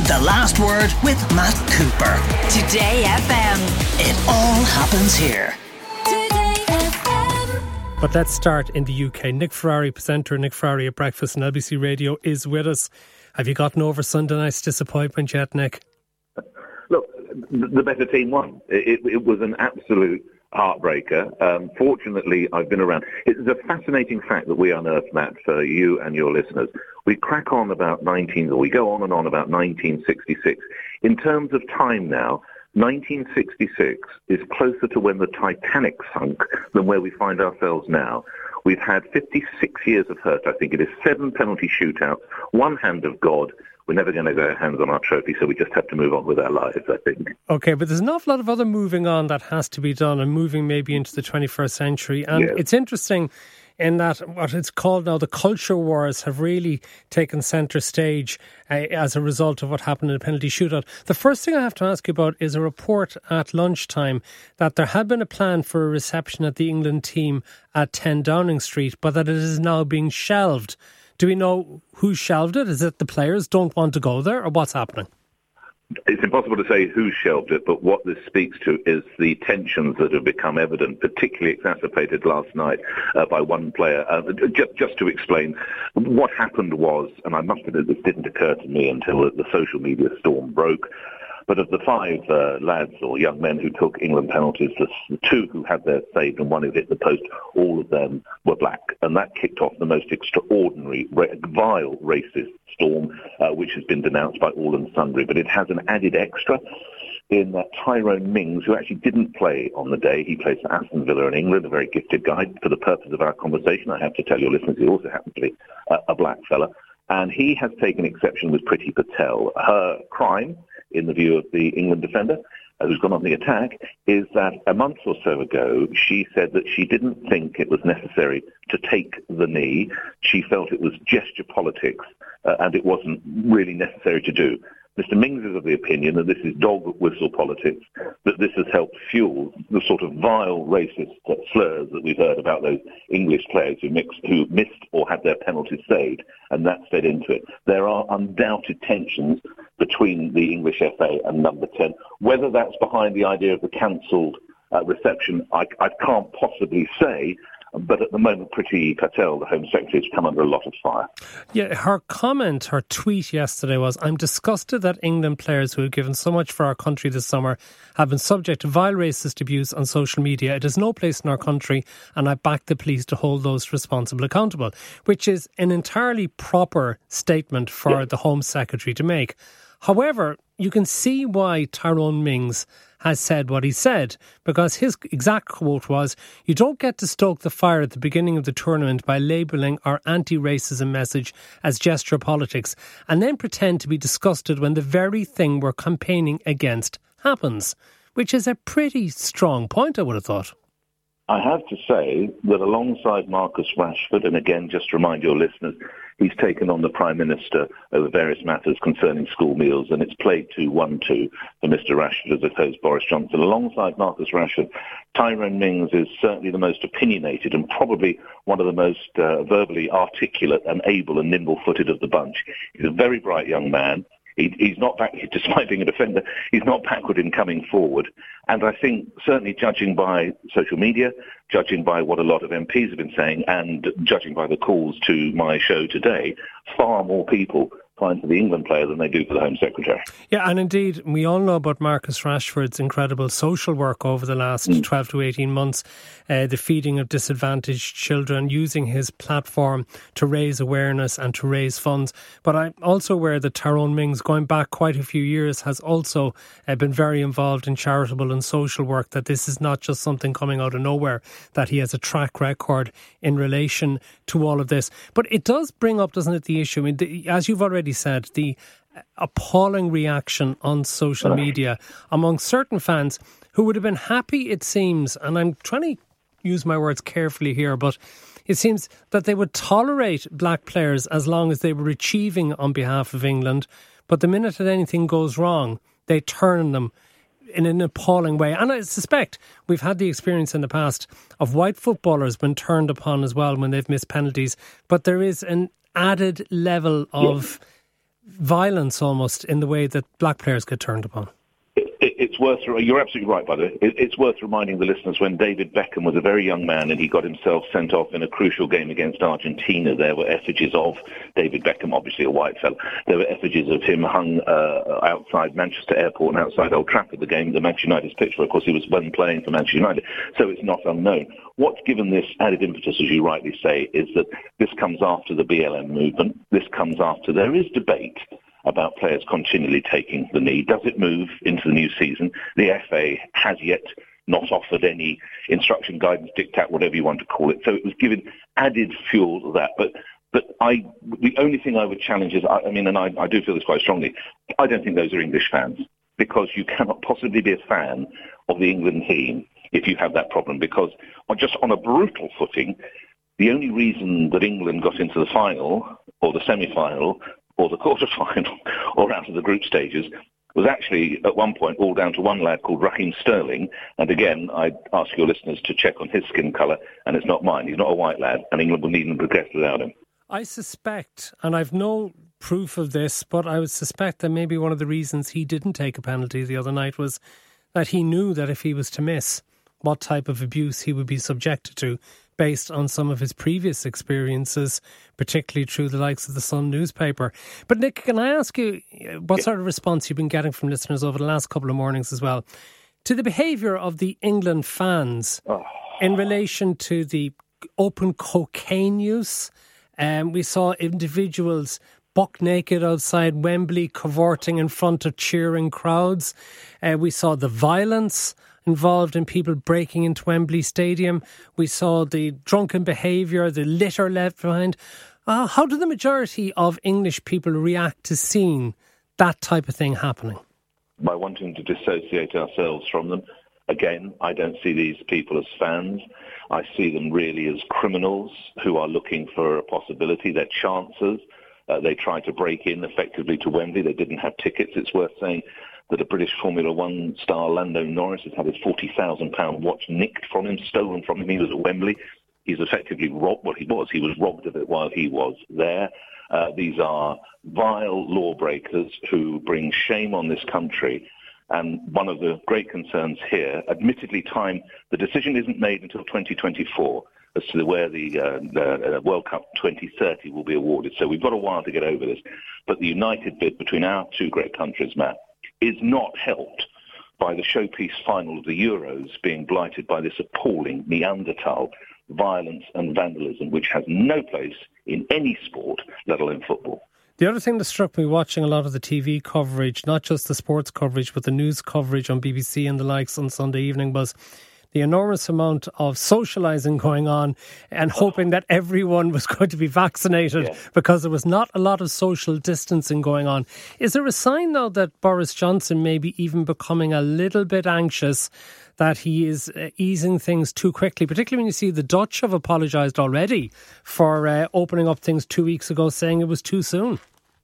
The Last Word with Matt Cooper. Today FM. It all happens here. Today FM. But let's start in the UK. Nick Ferrari, presenter Nick Ferrari at Breakfast on LBC Radio, is with us. Have you gotten over Sunday night's disappointment yet, Nick? Look, the better team won. It was an absolute heartbreaker. Fortunately, I've been around. It's a fascinating fact that we unearthed, Matt, for you and your listeners. We crack on about we go on and on about 1966. In terms of time now, 1966 is closer to when the Titanic sunk than where we find ourselves now. We've had 56 years of hurt, I think it is, 7 penalty shootouts, 1 hand of God. We're never going to go hands on our trophy, so we just have to move on with our lives, I think. OK, but there's an awful lot of other moving on that has to be done and moving maybe into the 21st century. And It's interesting in that what it's called now, the culture wars have really taken centre stage as a result of what happened in the penalty shootout. The first thing I have to ask you about is a report at lunchtime that there had been a plan for a reception at the England team at 10 Downing Street, but that it is now being shelved. Do we know who shelved it? Is it the players don't want to go there, or what's happening? It's impossible to say who shelved it, but what this speaks to is the tensions that have become evident, particularly exacerbated last night by one player. Just to explain, what happened was, and I must admit this didn't occur to me until the social media storm broke, but of the 5 lads or young men who took England penalties, the 2 who had theirs saved and 1 who hit the post, all of them were black. And that kicked off the most extraordinary, vile racist storm, which has been denounced by all and sundry. But it has an added extra in that Tyrone Mings, who actually didn't play on the day. He plays for Aston Villa in England, a very gifted guy. For the purpose of our conversation, I have to tell your listeners he also happens to be a black fella. And he has taken exception with Priti Patel. Her crime, in the view of the England defender who's gone on the attack, is that a month or so ago she said that she didn't think it was necessary to take the knee. She felt it was gesture politics and it wasn't really necessary to do. Mr. Mings is of the opinion that this is dog whistle politics, that this has helped fuel the sort of vile racist slurs that we've heard about those English players who missed or had their penalties saved, and that's fed into it. There are undoubted tensions between the English FA and number 10. Whether that's behind the idea of the cancelled reception, I can't possibly say. But at the moment, Priti Patel, the Home Secretary, has come under a lot of fire. Yeah, her tweet yesterday was, "I'm disgusted that England players who have given so much for our country this summer have been subject to vile racist abuse on social media. It has no place in our country, and I back the police to hold those responsible accountable," which is an entirely proper statement for the Home Secretary to make. However, you can see why Tyrone Mings has said what he said, because his exact quote was, "You don't get to stoke the fire at the beginning of the tournament by labelling our anti-racism message as gesture politics and then pretend to be disgusted when the very thing we're campaigning against happens," which is a pretty strong point, I would have thought. I have to say that alongside Marcus Rashford, and again, just to remind your listeners, he's taken on the Prime Minister over various matters concerning school meals, and it's played 2-1-2 for Mr. Rashford as opposed to Boris Johnson. Alongside Marcus Rashford, Tyrone Mings is certainly the most opinionated and probably one of the most verbally articulate and able and nimble-footed of the bunch. He's a very bright young man. He's not back, despite being a defender, he's not backward in coming forward. And I think, certainly judging by social media, judging by what a lot of MPs have been saying, and judging by the calls to my show today, far more people fine for the England player than they do for the Home Secretary. Yeah, and indeed, we all know about Marcus Rashford's incredible social work over the last 12 to 18 months, the feeding of disadvantaged children, using his platform to raise awareness and to raise funds. But I'm also aware that Tyrone Mings, going back quite a few years, has also been very involved in charitable and social work, that this is not just something coming out of nowhere, that he has a track record in relation to all of this. But it does bring up, doesn't it, the issue, I mean, as you've already said, the appalling reaction on social media among certain fans who would have been happy, it seems, and I'm trying to use my words carefully here, but it seems that they would tolerate black players as long as they were achieving on behalf of England, but the minute that anything goes wrong, they turn on them in an appalling way. And I suspect we've had the experience in the past of white footballers being turned upon as well when they've missed penalties, but there is an added level of violence almost in the way that black players get turned upon. It's worth, you're absolutely right, by the way. It's worth reminding the listeners when David Beckham was a very young man and he got himself sent off in a crucial game against Argentina, there were effigies of David Beckham, obviously a white fellow. There were effigies of him hung outside Manchester Airport and outside Old Trafford, the game, the Manchester United's pitch, where of course he was when playing for Manchester United. So it's not unknown. What's given this added impetus, as you rightly say, is that this comes after the BLM movement. This comes after there is debate about players continually taking the knee. Does it move into the new season? The FA has yet not offered any instruction, guidance, diktat, whatever you want to call it. So it was given added fuel to that. But the only thing I would challenge is, I do feel this quite strongly, I don't think those are English fans, because you cannot possibly be a fan of the England team if you have that problem, because just on a brutal footing, the only reason that England got into the final or the semi-final or the quarter-final, or out of the group stages, was actually, at one point, all down to one lad called Raheem Sterling. And again, I'd ask your listeners to check on his skin colour, and it's not mine. He's not a white lad, and England will need to progress without him. I suspect, and I've no proof of this, but I would suspect that maybe one of the reasons he didn't take a penalty the other night was that he knew that if he was to miss, what type of abuse he would be subjected to, based on some of his previous experiences, particularly through the likes of the Sun newspaper. But Nick, can I ask you what sort of response you've been getting from listeners over the last couple of mornings as well to the behaviour of the England fans in relation to the open cocaine use? We saw individuals buck naked outside Wembley, cavorting in front of cheering crowds. We saw the violence involved in people breaking into Wembley Stadium. We saw the drunken behaviour, the litter left behind. How do the majority of English people react to seeing that type of thing happening? By wanting to dissociate ourselves from them. Again, I don't see these people as fans. I see them really as criminals who are looking for a possibility. They're chancers. They tried to break in effectively to Wembley. They didn't have tickets. It's worth saying that a British Formula One star, Lando Norris, has had his £40,000 watch nicked from him, stolen from him. He was at Wembley. He's effectively robbed what he was. He was robbed of it while he was there. These are vile lawbreakers who bring shame on this country. And one of the great concerns here, admittedly the decision isn't made until 2024 as to where the World Cup 2030 will be awarded. So we've got a while to get over this. But the united bid between our two great countries, Matt, is not helped by the showpiece final of the Euros being blighted by this appalling Neanderthal violence and vandalism, which has no place in any sport, let alone football. The other thing that struck me watching a lot of the TV coverage, not just the sports coverage, but the news coverage on BBC and the likes on Sunday evening, was the enormous amount of socialising going on and hoping that everyone was going to be vaccinated because there was not a lot of social distancing going on. Is there a sign now that Boris Johnson may be even becoming a little bit anxious that he is easing things too quickly, particularly when you see the Dutch have apologised already for opening up things 2 weeks ago, saying it was too soon?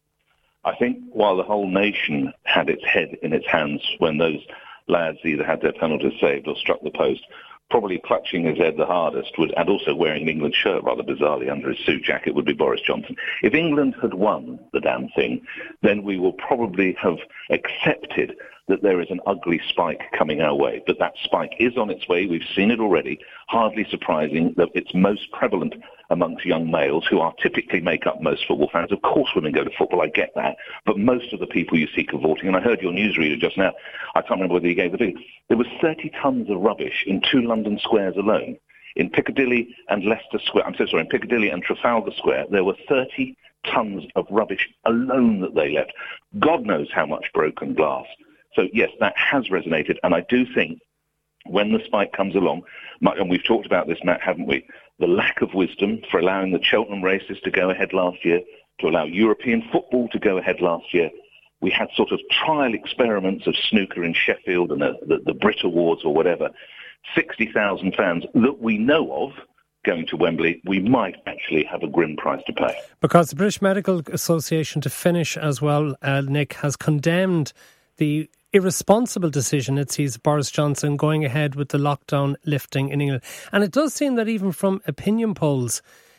I think while the whole nation had its head in its hands when those lads either had their penalties saved or struck the post, probably clutching his head the hardest and also wearing an England shirt rather bizarrely under his suit jacket would be Boris Johnson. If England had won the damn thing, then we will probably have accepted that there is an ugly spike coming our way. But that spike is on its way. We've seen it already. Hardly surprising that it's most prevalent amongst young males who are typically make up most football fans. Of course women go to football, I get that. But most of the people you see cavorting, and I heard your newsreader just now, I can't remember whether he gave the figure, there was 30 tonnes of rubbish in 2 London squares alone. In Piccadilly and Leicester Square, in Piccadilly and Trafalgar Square, there were 30 tonnes of rubbish alone that they left. God knows how much broken glass. So, yes, that has resonated. And I do think when the spike comes along, and we've talked about this, Matt, haven't we? The lack of wisdom for allowing the Cheltenham races to go ahead last year, to allow European football to go ahead last year. We had sort of trial experiments of snooker in Sheffield and the Brit Awards or whatever. 60,000 fans that we know of going to Wembley, we might actually have a grim price to pay. Because the British Medical Association, to finish as well, Nick, has condemned the irresponsible decision it sees Boris Johnson going ahead with the lockdown lifting in England. And it does seem that even from opinion polls,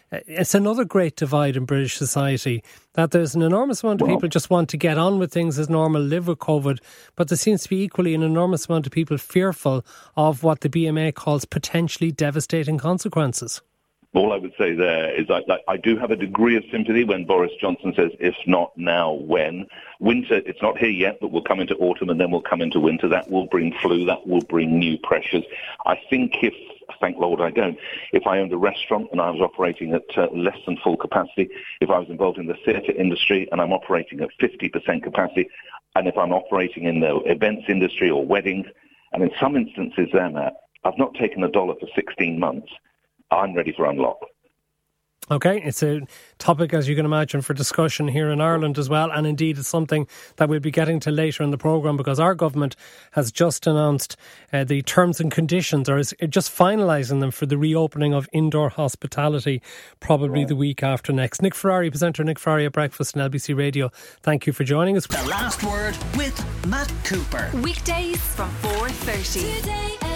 it's another great divide in British society, that there's an enormous amount of people just want to get on with things as normal, live with COVID, but there seems to be equally an enormous amount of people fearful of what the BMA calls potentially devastating consequences. All I would say there is I do have a degree of sympathy when Boris Johnson says, if not now, when. Winter, it's not here yet, but we'll come into autumn and then we'll come into winter. That will bring flu, that will bring new pressures. I think thank Lord I don't, if I owned a restaurant and I was operating at less than full capacity, if I was involved in the theatre industry and I'm operating at 50% capacity, and if I'm operating in the events industry or weddings, and in some instances there, Matt, I've not taken $1 for 16 months, I'm ready for unlock. OK, it's a topic, as you can imagine, for discussion here in Ireland as well. And indeed, it's something that we'll be getting to later in the programme, because our government has just announced the terms and conditions, or is just finalising them, for the reopening of indoor hospitality, probably the week after next. Nick Ferrari, presenter Nick Ferrari at Breakfast on LBC Radio, thank you for joining us. The Last Word with Matt Cooper. Weekdays from 4:30. Today